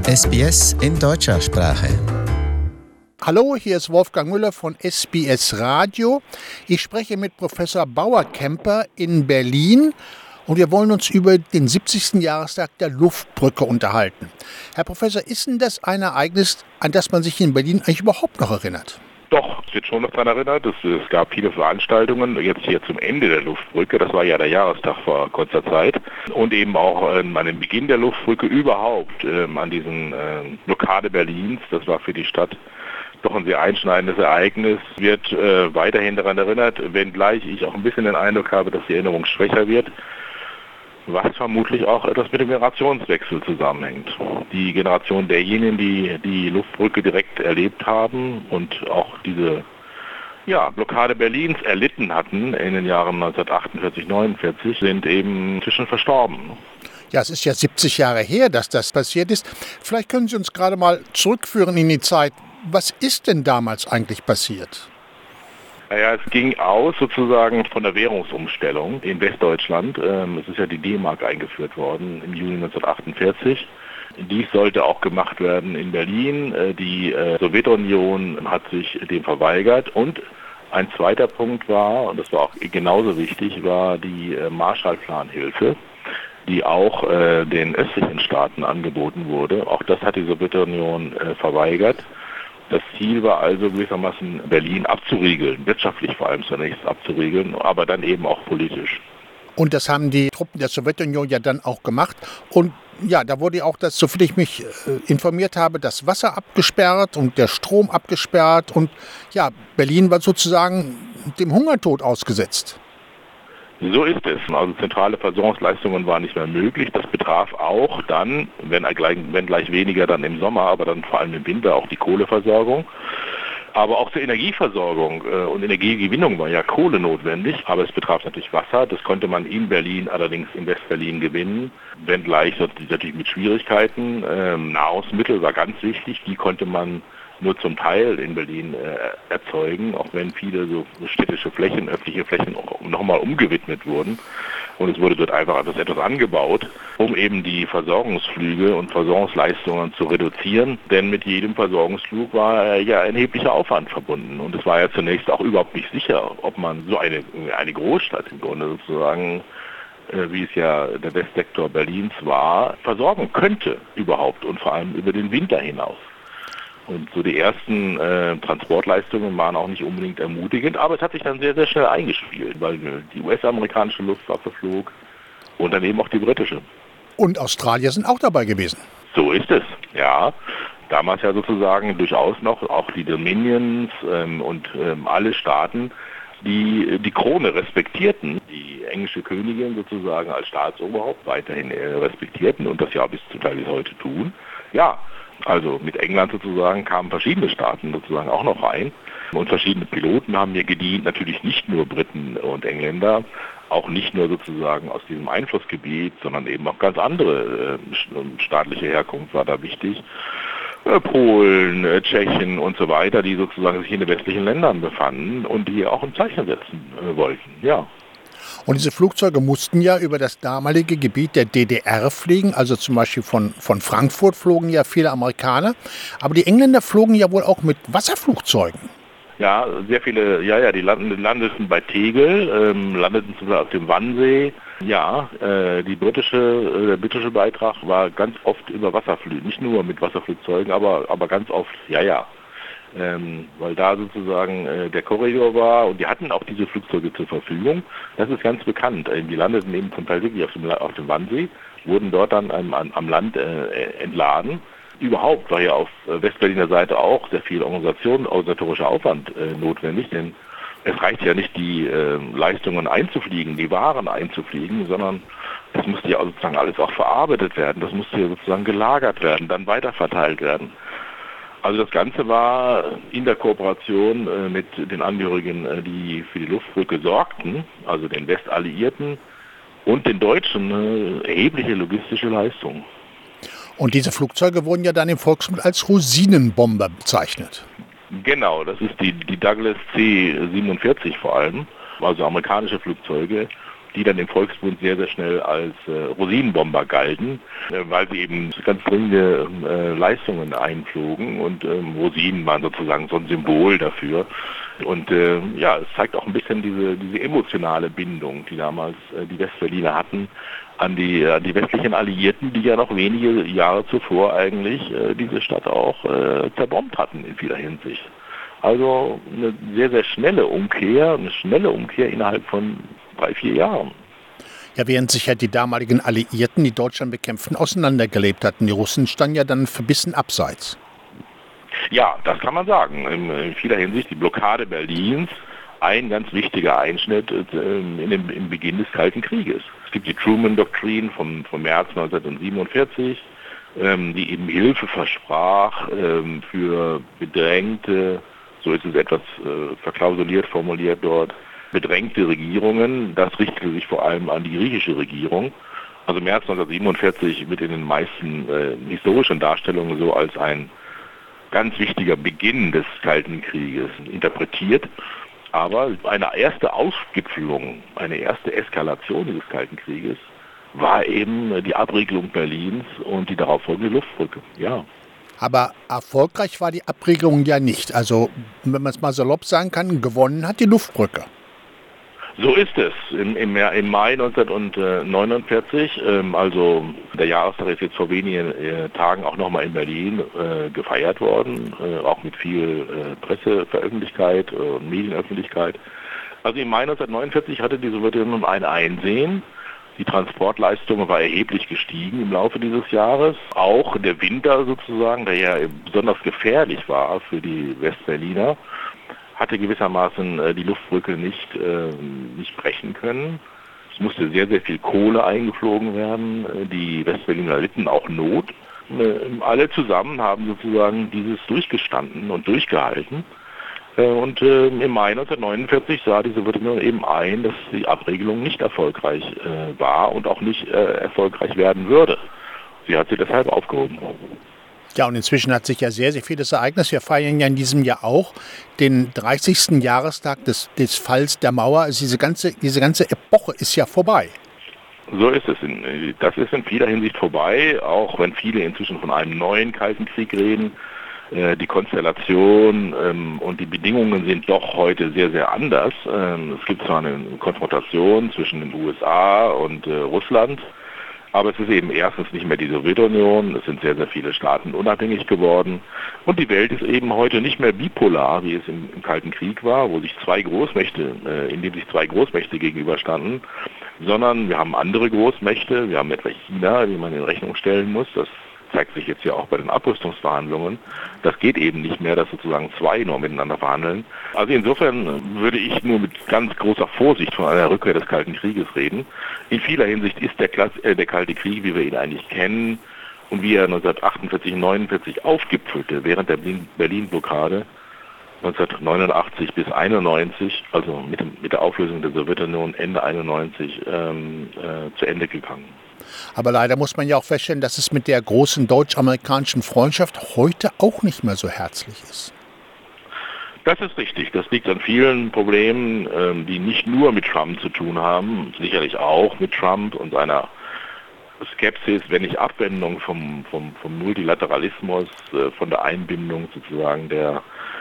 SBS in deutscher Sprache. Hallo, hier ist Wolfgang Müller von SBS Radio. Ich spreche mit Professor Bauer-Kemper in Berlin und wir wollen uns über den 70. Jahrestag der Luftbrücke unterhalten. Herr Professor, ist denn das ein Ereignis, an das man sich in Berlin eigentlich überhaupt noch erinnert? Doch, Es wird schon noch daran erinnert, es gab viele Veranstaltungen, jetzt hier zum Ende der Luftbrücke, das war ja der Jahrestag vor kurzer Zeit, und eben auch an dem Beginn der Luftbrücke überhaupt, an diesen Blockade Berlins, das war für die Stadt doch ein sehr einschneidendes Ereignis, wird weiterhin daran erinnert, wenngleich ich auch ein bisschen den Eindruck habe, dass die Erinnerung schwächer wird, was vermutlich auch etwas mit dem Generationswechsel zusammenhängt. Die Generation derjenigen, die die Luftbrücke direkt erlebt haben und auch diese Blockade Berlins erlitten hatten in den Jahren 1948, 49, sind eben inzwischen verstorben. Ja, es ist ja 70 Jahre her, dass das passiert ist. Vielleicht können Sie uns gerade mal zurückführen in die Zeit. Was ist denn damals eigentlich passiert? Naja, es ging aus sozusagen von der Währungsumstellung in Westdeutschland. Es ist ja die D-Mark eingeführt worden im Juni 1948. Dies sollte auch gemacht werden in Berlin. Die Sowjetunion hat sich dem verweigert. Und ein zweiter Punkt war, und das war auch genauso wichtig, war die Marshallplanhilfe, die auch den östlichen Staaten angeboten wurde. Auch das hat die Sowjetunion verweigert. Das Ziel war also gewissermaßen Berlin abzuriegeln, wirtschaftlich vor allem zunächst abzuriegeln, aber dann eben auch politisch. Und das haben die Truppen der Sowjetunion ja dann auch gemacht. Und ja, da wurde auch, soviel ich mich informiert habe, das Wasser abgesperrt und der Strom abgesperrt. Und ja, Berlin war sozusagen dem Hungertod ausgesetzt. So ist es. Also zentrale Versorgungsleistungen waren nicht mehr möglich. Das betraf auch dann, wenn gleich weniger dann im Sommer, aber dann vor allem im Winter auch die Kohleversorgung. Aber auch zur Energieversorgung und Energiegewinnung war ja Kohle notwendig. Aber es betraf natürlich Wasser. Das konnte man in Berlin, allerdings in Westberlin gewinnen. Wenngleich natürlich mit Schwierigkeiten. Nahrungsmittel war ganz wichtig. Die konnte man nur zum Teil in Berlin erzeugen, auch wenn viele so städtische Flächen, öffentliche Flächen nochmal umgewidmet wurden. Und es wurde dort einfach etwas angebaut, um eben die Versorgungsflüge und Versorgungsleistungen zu reduzieren. Denn mit jedem Versorgungsflug war ja erheblicher Aufwand verbunden. Und es war ja zunächst auch überhaupt nicht sicher, ob man so eine Großstadt im Grunde sozusagen, wie es ja der Westsektor Berlins war, versorgen könnte überhaupt und vor allem über den Winter hinaus. Und so die ersten Transportleistungen waren auch nicht unbedingt ermutigend, aber es hat sich dann sehr, sehr schnell eingespielt, weil die US-amerikanische Luftwaffe flog und dann eben auch die britische. Und Australier sind auch dabei gewesen. So ist es, ja. Damals ja sozusagen durchaus noch auch die Dominions und alle Staaten, die die Krone respektierten, die englische Königin sozusagen als Staatsoberhaupt weiterhin respektierten und das ja bis zum Teil bis heute tun. Ja. Also mit England sozusagen kamen verschiedene Staaten sozusagen auch noch rein und verschiedene Piloten haben hier gedient, natürlich nicht nur Briten und Engländer, auch nicht nur sozusagen aus diesem Einflussgebiet, sondern eben auch ganz andere staatliche Herkunft war da wichtig. Polen, Tschechien und so weiter, die sozusagen sich in den westlichen Ländern befanden und die hier auch ein Zeichen setzen wollten, ja. Und diese Flugzeuge mussten ja über das damalige Gebiet der DDR fliegen, also zum Beispiel von Frankfurt flogen ja viele Amerikaner, aber die Engländer flogen ja wohl auch mit Wasserflugzeugen. Ja, sehr viele, die landeten bei Tegel, landeten zum Beispiel auf dem Wannsee. Ja, der britische Beitrag war ganz oft über Wasserflüge, nicht nur mit Wasserflugzeugen, aber ganz oft, weil da sozusagen der Korridor war und die hatten auch diese Flugzeuge zur Verfügung. Das ist ganz bekannt. Die landeten eben zum Teil wirklich auf dem Wannsee, wurden dort dann am Land entladen. Überhaupt war ja auf Westberliner Seite auch sehr viel organisatorischer Aufwand notwendig, denn es reicht ja nicht, die Leistungen einzufliegen, die Waren einzufliegen, sondern das musste ja sozusagen alles auch verarbeitet werden. Das musste ja sozusagen gelagert werden, dann weiterverteilt werden. Also das Ganze war in der Kooperation mit den Angehörigen, die für die Luftbrücke sorgten, also den Westalliierten und den Deutschen, eine erhebliche logistische Leistung. Und diese Flugzeuge wurden ja dann im Volksmund als Rosinenbomber bezeichnet. Genau, das ist die Douglas C-47 vor allem, also amerikanische Flugzeuge, die dann im Volksmund sehr, sehr schnell als Rosinenbomber galten, weil sie eben ganz dringende Leistungen einflogen und Rosinen waren sozusagen so ein Symbol dafür. Und es zeigt auch ein bisschen diese emotionale Bindung, die damals die Westberliner hatten an die westlichen Alliierten, die ja noch wenige Jahre zuvor eigentlich diese Stadt auch zerbombt hatten in vieler Hinsicht. Also eine sehr, sehr schnelle Umkehr innerhalb von 3-4 Jahren. Ja, während sich ja die damaligen Alliierten, die Deutschland bekämpften, auseinandergelebt hatten. Die Russen standen ja dann verbissen abseits. Ja, das kann man sagen. In vieler Hinsicht die Blockade Berlins, ein ganz wichtiger Einschnitt im Beginn des Kalten Krieges. Es gibt die Truman-Doktrin vom März 1947, die eben Hilfe versprach für bedrängte, so ist es etwas verklausuliert formuliert dort, bedrängte Regierungen. Das richtete sich vor allem an die griechische Regierung. Also März 1947 wird in den meisten historischen Darstellungen so als ein ganz wichtiger Beginn des Kalten Krieges interpretiert. Aber eine erste Ausgipfelung, eine erste Eskalation dieses Kalten Krieges war eben die Abriegelung Berlins und die darauffolgende Luftbrücke. Ja. Aber erfolgreich war die Abriegelung ja nicht. Also, wenn man es mal salopp sagen kann, gewonnen hat die Luftbrücke. So ist es. Im Mai 1949, also der Jahrestag ist jetzt vor wenigen Tagen auch nochmal in Berlin gefeiert worden, auch mit viel Presseveröffentlichkeit und Medienöffentlichkeit. Also im Mai 1949 hatte die Sowjetunion ein Einsehen. Die Transportleistung war erheblich gestiegen im Laufe dieses Jahres. Auch der Winter sozusagen, der ja besonders gefährlich war für die Westberliner, hatte gewissermaßen die Luftbrücke nicht brechen können. Es musste sehr, sehr viel Kohle eingeflogen werden. Die Westberliner litten auch Not. Alle zusammen haben sozusagen dieses durchgestanden und durchgehalten. Und im Mai 1949 sah die Sowjetunion eben ein, dass die Abriegelung nicht erfolgreich war und auch nicht erfolgreich werden würde. Sie hat sie deshalb aufgehoben. Ja, und inzwischen hat sich ja sehr, sehr vieles ereignet. Wir feiern ja in diesem Jahr auch den 30. Jahrestag des Falls der Mauer. Also diese ganze Epoche ist ja vorbei. So ist es. Das ist in vieler Hinsicht vorbei, auch wenn viele inzwischen von einem neuen Kalten Krieg reden. Die Konstellation und die Bedingungen sind doch heute sehr, sehr anders. Es gibt zwar eine Konfrontation zwischen den USA und Russland, aber es ist eben erstens nicht mehr die Sowjetunion, es sind sehr, sehr viele Staaten unabhängig geworden und die Welt ist eben heute nicht mehr bipolar, wie es im Kalten Krieg war, wo sich in dem sich zwei Großmächte gegenüberstanden, sondern wir haben andere Großmächte, wir haben etwa China, die man in Rechnung stellen muss, das zeigt sich jetzt ja auch bei den Abrüstungsverhandlungen. Das geht eben nicht mehr, dass sozusagen zwei nur miteinander verhandeln. Also insofern würde ich nur mit ganz großer Vorsicht von einer Rückkehr des Kalten Krieges reden. In vieler Hinsicht ist der Kalte Krieg, wie wir ihn eigentlich kennen und wie er 1948, 49 aufgipfelte während der Berlin-Blockade 1989 bis 91, also mit der Auflösung der Sowjetunion Ende 91 zu Ende gegangen. Aber leider muss man ja auch feststellen, dass es mit der großen deutsch-amerikanischen Freundschaft heute auch nicht mehr so herzlich ist. Das ist richtig. Das liegt an vielen Problemen, die nicht nur mit Trump zu tun haben, sicherlich auch mit Trump und seiner Skepsis, wenn nicht Abwendung vom Multilateralismus, von der Einbindung sozusagen der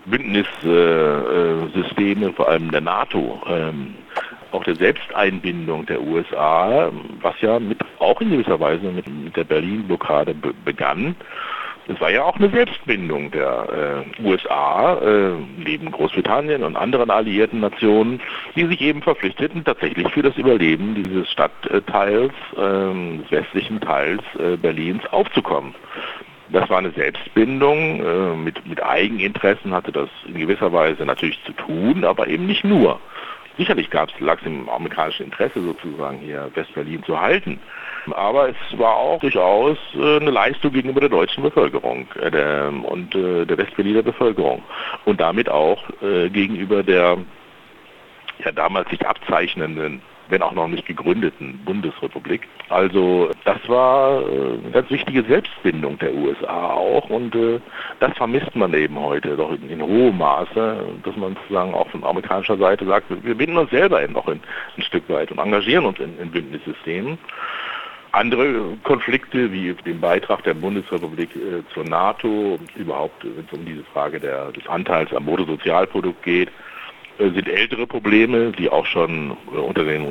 Bündnissysteme, vor allem der NATO, auch der Selbsteinbindung der USA, was ja auch in gewisser Weise mit der Berlin-Blockade begann. Es war ja auch eine Selbstbindung der USA neben Großbritannien und anderen alliierten Nationen, die sich eben verpflichteten, tatsächlich für das Überleben dieses Stadtteils, des westlichen Teils Berlins aufzukommen. Das war eine Selbstbindung, mit Eigeninteressen hatte das in gewisser Weise natürlich zu tun, aber eben nicht nur. Sicherlich lag es im amerikanischen Interesse sozusagen hier West-Berlin zu halten. Aber es war auch durchaus eine Leistung gegenüber der deutschen Bevölkerung und der West-Berliner Bevölkerung. Und damit auch gegenüber der ja damals sich abzeichnenden wenn auch noch nicht gegründeten Bundesrepublik. Also das war eine ganz wichtige Selbstbindung der USA auch und das vermisst man eben heute doch in hohem Maße, dass man sozusagen auch von amerikanischer Seite sagt, wir binden uns selber eben noch ein Stück weit und engagieren uns in Bündnissystemen. Andere Konflikte, wie den Beitrag der Bundesrepublik zur NATO, überhaupt, wenn es um diese Frage des Anteils am Bruttosozialprodukt geht, sind ältere Probleme, die auch schon von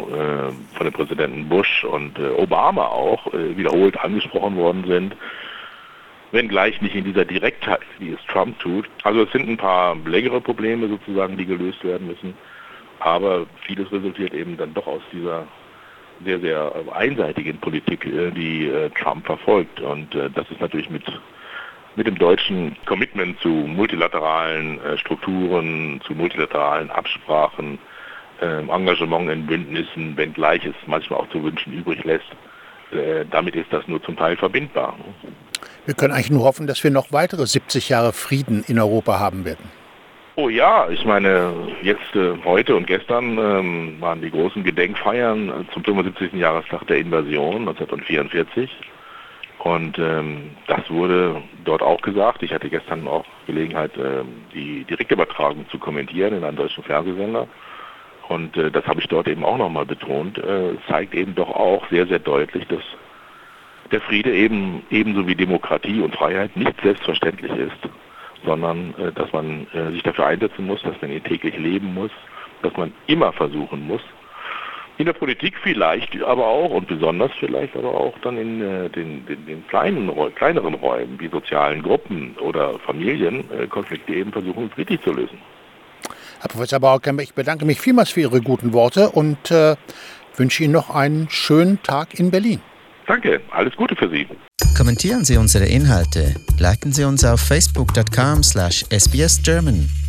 den Präsidenten Bush und Obama auch wiederholt angesprochen worden sind, wenngleich nicht in dieser Direktheit, wie es Trump tut. Also es sind ein paar längere Probleme sozusagen, die gelöst werden müssen, aber vieles resultiert eben dann doch aus dieser sehr, sehr einseitigen Politik, die Trump verfolgt. Und das ist natürlich mit dem deutschen Commitment zu multilateralen Strukturen, zu multilateralen Absprachen, Engagement in Bündnissen, wenngleich es manchmal auch zu wünschen übrig lässt, damit ist das nur zum Teil verbindbar. Wir können eigentlich nur hoffen, dass wir noch weitere 70 Jahre Frieden in Europa haben werden. Oh ja, ich meine, jetzt heute und gestern waren die großen Gedenkfeiern zum 75. Jahrestag der Invasion 1944 und das wurde dort auch gesagt. Ich hatte gestern auch Gelegenheit, die Direktübertragung zu kommentieren in einem deutschen Fernsehsender und das habe ich dort eben auch nochmal betont. Zeigt eben doch auch sehr, sehr deutlich, dass der Friede ebenso wie Demokratie und Freiheit nicht selbstverständlich ist, sondern dass man sich dafür einsetzen muss, dass man ihn täglich leben muss, dass man immer versuchen muss, in der Politik vielleicht, aber auch und besonders vielleicht, aber auch dann in den kleineren Räumen wie sozialen Gruppen oder Familien Konflikte eben versuchen, friedlich zu lösen. Herr Professor Bauer-Kemper, ich bedanke mich vielmals für Ihre guten Worte und wünsche Ihnen noch einen schönen Tag in Berlin. Danke, alles Gute für Sie. Kommentieren Sie unsere Inhalte, liken Sie uns auf facebook.com/sbsgerman